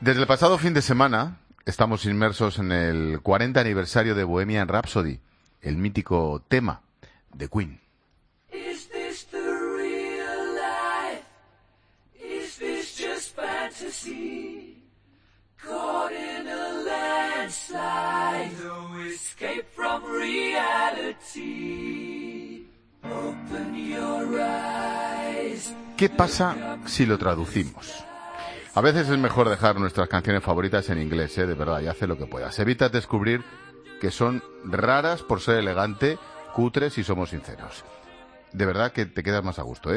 Desde el pasado fin de semana estamos inmersos en el 40 aniversario de Bohemian Rhapsody, el mítico tema de Queen. Is this the real life? Is this just fantasy? Caught in a landslide, no escape from reality. Open your eyes. ¿Qué pasa si lo traducimos? A veces es mejor dejar nuestras canciones favoritas en inglés, de verdad, y hace lo que puedas. Evita descubrir que son raras por ser elegante, cutres si somos sinceros. De verdad que te quedas más a gusto,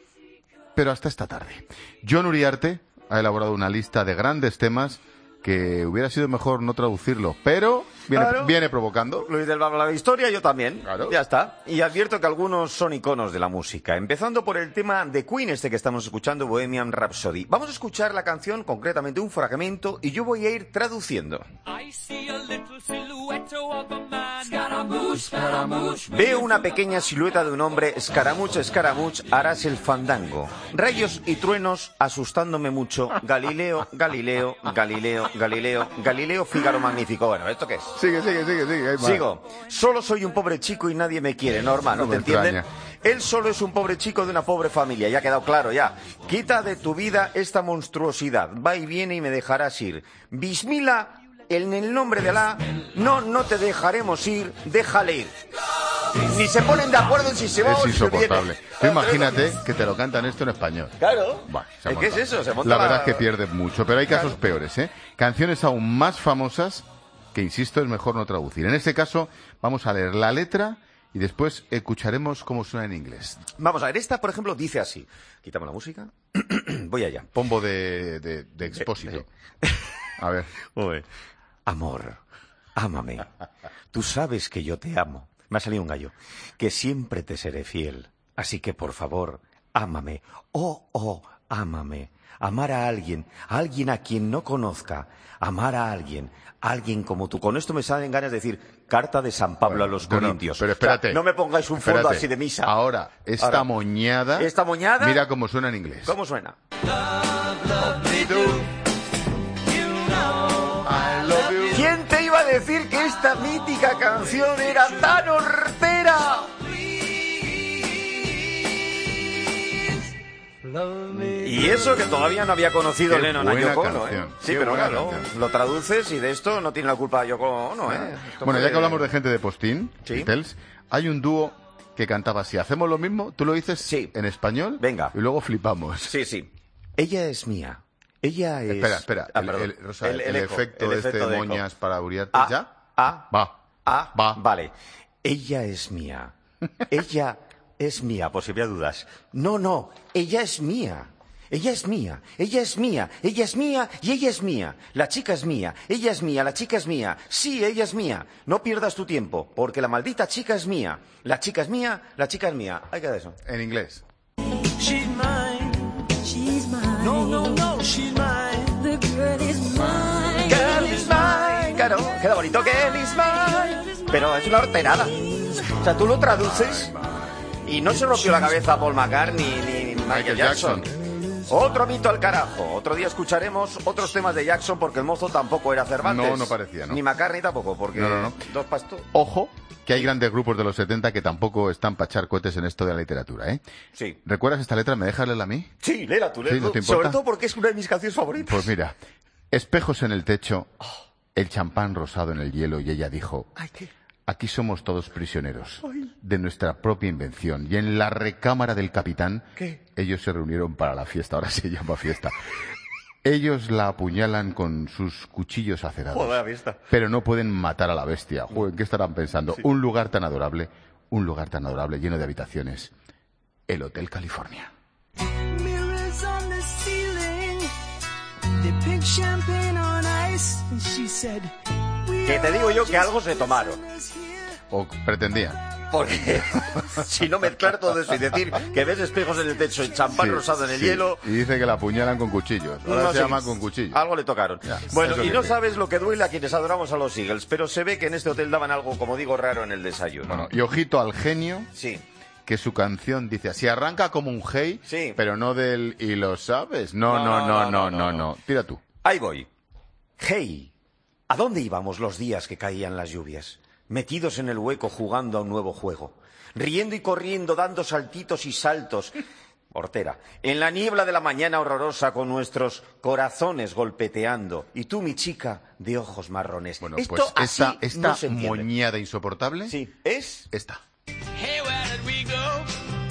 Pero hasta esta tarde. John Uriarte ha elaborado una lista de grandes temas que hubiera sido mejor no traducirlo, pero viene provocando. Luis del Val, la historia, yo también. Claro. Ya está. Y advierto que algunos son iconos de la música. Empezando por el tema de Queen, que estamos escuchando, Bohemian Rhapsody. Vamos a escuchar la canción, concretamente un fragmento, y yo voy a ir traduciendo. I see a little silhouette of a man. Scaramouche, Scaramouche. Veo una pequeña silueta de un hombre, Scaramouche, Scaramouche, harás el fandango. Rayos y truenos asustándome mucho. Galileo, Galileo, Galileo, Galileo, Galileo, Fígaro magnífico. Bueno, ¿esto qué es? Sigue. Sigo. Solo soy un pobre chico y nadie me quiere. Normal, ¿no No te me entienden? extraña. Él solo es un pobre chico de una pobre familia. Ya ha quedado claro, ya. Quita de tu vida esta monstruosidad. Va y viene y me dejarás ir. Bismillah, en el nombre de Alá, no te dejaremos ir. Déjale ir. Ni se ponen de acuerdo en si se va Es o si se viene. insoportable. Tú imagínate que te lo cantan esto en español. Claro. Buah, se ha ¿Qué es montado. eso? Se monta La verdad es que pierdes mucho, pero hay casos peores, Canciones aún más famosas que, insisto, es mejor no traducir. En este caso, vamos a leer la letra y después escucharemos cómo suena en inglés. Vamos a ver, esta, por ejemplo, dice así. Quitamos la música. Voy allá. Pombo de expósito. A ver. Uy. Amor, ámame. Tú sabes que yo te amo. Me ha salido un gallo. Que siempre te seré fiel. Así que, por favor, ámame. Oh, ámame. Amar a alguien a quien no conozca. Amar a alguien como tú. Con esto me salen ganas de decir carta de San Pablo a los corintios. Pero espérate. O sea, no me pongáis un fondo así de misa. Ahora, esta moñada. Esta moñada. Mira cómo suena en inglés. ¿Cómo suena? ¿Quién te iba a decir que esta mítica canción era tan hortera? Y eso que todavía no había conocido Qué Lennon a buena Yoko Ono, canción. Sí, Qué pero buena claro, canción. lo traduces y de esto no tiene la culpa Yoko Ono, Esto Bueno, fue- ya que hablamos de gente de postín, Sí. Beatles, hay un dúo que cantaba así. Hacemos lo mismo, tú lo dices Sí. en español. Venga. Y luego flipamos. Sí. Ella es mía. Ella es... Espera. Ah, perdón. Rosa, el eco, efecto el este efecto de eco. moñas para Uriarte, Ah, ¿ya? ah, Va. Vale. Ella es mía. Ella es mía, por si había dudas. No. Ella es mía. Ella es mía. Ella es mía. Ella es mía y ella es mía. La chica es mía. Ella es mía. La chica es mía. Sí, ella es mía. No pierdas tu tiempo, porque la maldita chica es mía. La chica es mía. La chica es mía. Hay que dar eso. En inglés. She's mine. She's mine. No, she's mine. The girl is mine. Girl is mine. Claro, queda bonito. Girl is mine. Pero es una horterada. O sea, tú lo traduces y no se rompió la cabeza a Paul McCartney ni Michael Jackson. Otro mito al carajo. Otro día escucharemos otros temas de Jackson porque el mozo tampoco era Cervantes. No parecía, ¿no? Ni McCartney tampoco, porque No. dos pastos. Ojo, que hay grandes grupos de los 70 que tampoco están para echar cohetes en esto de la literatura, Sí. ¿Recuerdas esta letra? ¿Me dejas leerla a mí? Sí, léela tú, léela Sí, ¿no tú. te importa? Sobre todo porque es una de mis canciones favoritas. Pues mira, espejos en el techo, el champán rosado en el hielo, y ella dijo: Ay, ¿qué? aquí somos todos prisioneros de nuestra propia invención. Y en la recámara del capitán, ¿Qué? ellos se reunieron para la fiesta. Ahora se llama fiesta. Ellos la apuñalan con sus cuchillos acerados. Joder, la fiesta. Pero no pueden matar a la bestia. Joder, ¿qué estarán pensando? Un lugar tan adorable lleno de habitaciones. El Hotel California. Mirrors on the ceiling. They picked champagne on ice. And she said, Que te digo yo que algo se tomaron. O pretendían. Porque si no mezclar todo eso y decir que ves espejos en el techo y champán Sí, rosado en el sí. hielo... Y dice que la apuñalan con cuchillos. Ahora no se sé, llama con cuchillos. Algo le tocaron. Ya, Bueno, eso y que no sí. sabes lo que duele a quienes adoramos a los Eagles, pero se ve que en este hotel daban algo, como digo, raro en el desayuno. Bueno, y ojito al genio, Sí. que su canción dice así, arranca como un hey, Sí. pero no del y lo sabes. No. Tira tú. Ahí voy. Hey, ¿a dónde íbamos los días que caían las lluvias? Metidos en el hueco jugando a un nuevo juego. Riendo y corriendo, dando saltitos y saltos. Hortera, en la niebla de la mañana horrorosa con nuestros corazones golpeteando. Y tú, mi chica, de ojos marrones. Bueno, Esto pues así esta no se entiende. moñada insoportable, Sí, es... esta. Hey, where did we go?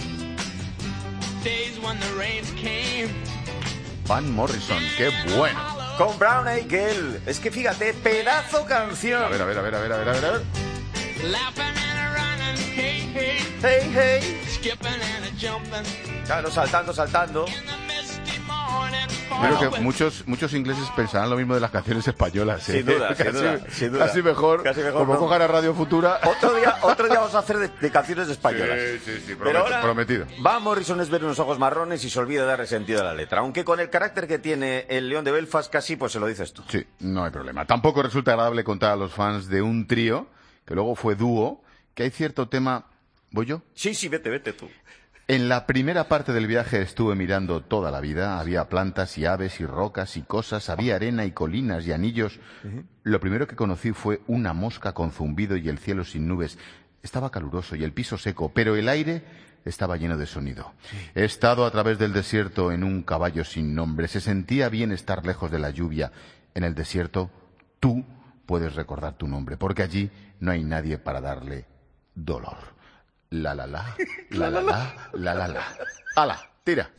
Days when the rains came. Van Morrison, qué bueno. Con Brown Eyed Girl. Es que fíjate, pedazo canción. A ver. Laughing and a running, hey, hey. Hey, hey. Skipping and a jumping. Claro, saltando. In the misty morning. Creo que muchos ingleses pensarán lo mismo de las canciones españolas. ¿eh? Sin duda, sin duda. Casi mejor, como ¿no? cojan a Radio Futura. Otro día vamos a hacer de canciones españolas. Sí, Pero ahora, prometido. Van Morrison es ver unos ojos marrones y se olvida de darle sentido a la letra. Aunque con el carácter que tiene el León de Belfast, casi pues se lo dices tú. Sí, no hay problema. Tampoco resulta agradable contar a los fans de un trío, que luego fue dúo, que hay cierto tema... ¿Voy yo? Sí, vete tú. En la primera parte del viaje estuve mirando toda la vida. Había plantas y aves y rocas y cosas, había arena y colinas y anillos. Lo primero que conocí fue una mosca con zumbido y el cielo sin nubes. Estaba caluroso y el piso seco, pero el aire estaba lleno de sonido. He estado a través del desierto en un caballo sin nombre. Se sentía bien estar lejos de la lluvia. En el desierto, tú puedes recordar tu nombre, porque allí no hay nadie para darle dolor. La la la, la la la, la la la. ¡Hala! ¡Tira!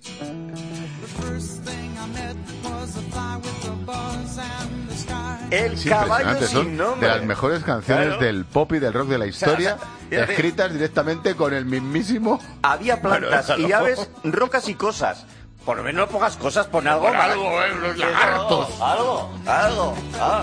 El Sí, caballo impresionante. sin Son nombre. de las mejores canciones Claro. del pop y del rock de la historia, fíjate. escritas directamente con el mismísimo... Había plantas Bueno, y aves, rocas y cosas. Por lo menos no pongas cosas, pon algo. Pon más. algo, los lagartos. Algo. Ah.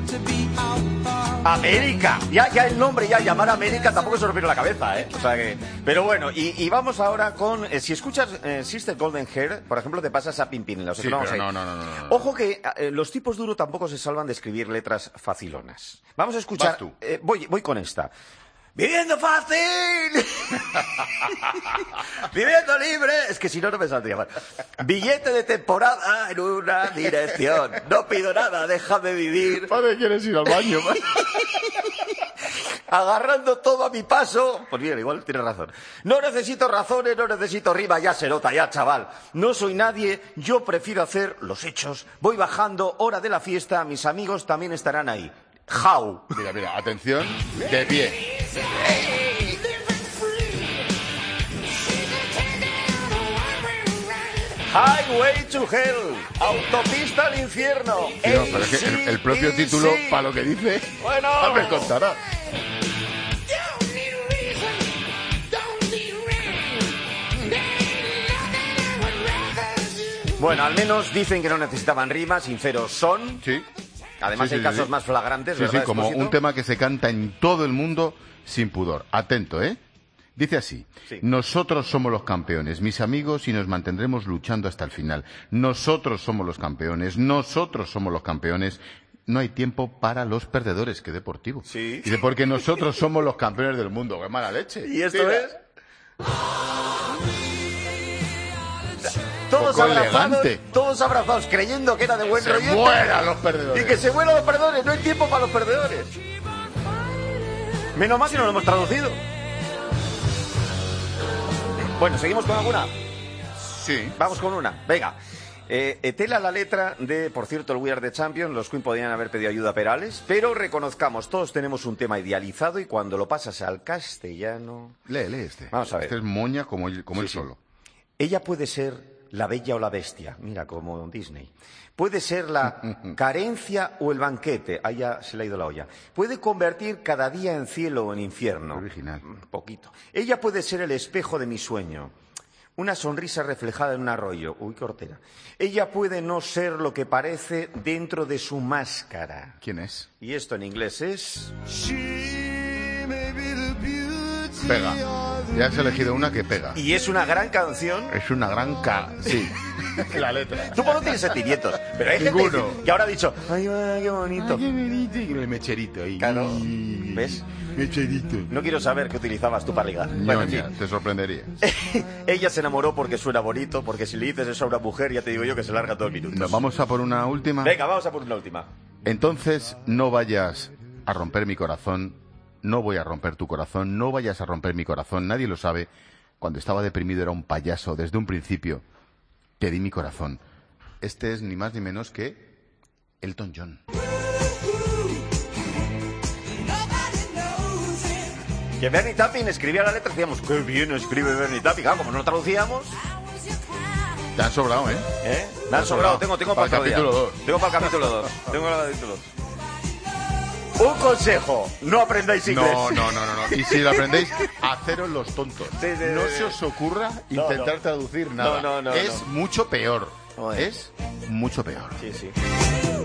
América. Ya el nombre, ya llamar América tampoco se lo viene a la cabeza, ¿eh? O sea que... Pero bueno, y vamos ahora con... si escuchas Sister Golden Hair, por ejemplo, te pasas a Pimpinela. O sea, Sí, que vamos pero ahí. no. Ojo que los tipos duro tampoco se salvan de escribir letras facilonas. Vamos a escuchar... Vas tú. Voy con esta. ¡Viviendo fácil! ¡Viviendo libre! Es que si no, no me saldría mal. Billete de temporada en una dirección. No pido nada, déjame vivir. Padre, ¿quieres ir al baño? Agarrando todo a mi paso. Pues bien, igual tienes razón. No necesito razones, no necesito rima, ya se nota, ya chaval. No soy nadie, yo prefiero hacer los hechos. Voy bajando, hora de la fiesta, mis amigos también estarán ahí. How. Mira, atención, de pie. Highway to Hell. Autopista al infierno. Sí, no, pero es que el propio título, para lo que dice, Bueno. me contará. Bueno, al menos dicen que no necesitaban rimas, sinceros son. Sí. Además Sí, hay casos más flagrantes, Sí, ¿verdad, como Expósito? un tema que se canta en todo el mundo sin pudor. Atento, ¿eh? Dice así: Sí. Nosotros somos los campeones, mis amigos, y nos mantendremos luchando hasta el final. Nosotros somos los campeones, nosotros somos los campeones. No hay tiempo para los perdedores, qué deportivo. Sí. Dice, porque nosotros somos los campeones del mundo, qué mala leche. ¿Y esto Tira. es? Todos Poco abrazados, elegante. todos abrazados, creyendo que era de buen Se rollete. mueran los perdedores. Y que se mueran los perdedores, no hay tiempo para los perdedores. Menos mal que no lo hemos traducido. Bueno, ¿seguimos con alguna? Sí. Vamos con una, venga. Tela la letra de, por cierto, el We Are the Champions. Los Queen podían haber pedido ayuda a Perales, pero reconozcamos, todos tenemos un tema idealizado y cuando lo pasas al castellano... Lee este. Vamos a ver. Este es moña como él Sí. solo. Ella puede ser la bella o la bestia, mira, como Disney. Puede ser la carencia o el banquete, ahí ya se le ha ido la olla. Puede convertir cada día en cielo o en infierno. Original. Poquito. Ella puede ser el espejo de mi sueño. Una sonrisa reflejada en un arroyo. Uy, qué hortera. Ella puede no ser lo que parece dentro de su máscara. ¿Quién es? Y esto en inglés es... Pega. Ya has elegido una que pega. Y es una gran canción. Es una gran Sí. La letra. Tú no tienes sentimientos, pero hay Ninguno. gente que ahora ha dicho, ay, qué bonito. El mecherito ahí. Claro. ¿Ves? Mecherito. No quiero saber qué utilizabas tú para ligar. Bueno, en Ñoña, fin. te sorprendería. Ella se enamoró porque suena bonito, porque si le dices eso a una mujer, ya te digo yo que se larga todo el minuto. Nos vamos a por una última. Venga, vamos a por una última. Entonces no vayas a romper mi corazón, no voy a romper tu corazón, no vayas a romper mi corazón, nadie lo sabe. Cuando estaba deprimido era un payaso, desde un principio te di mi corazón. Este es ni más ni menos que Elton John. Que Bernie Taupin escribía la letra, decíamos, qué bien escribe Bernie Taupin. Claro, como no lo traducíamos... Te han sobrado, ¿eh? Me han sobrado, tengo para el capítulo 2. Tengo para el capítulo 2. Tengo para el capítulo 2. Un consejo, no aprendáis inglés. No. Y si lo aprendéis, haceros los tontos. Sí, no se os ocurra intentar traducir nada. No. Es mucho peor. Joder. Es mucho peor. Sí.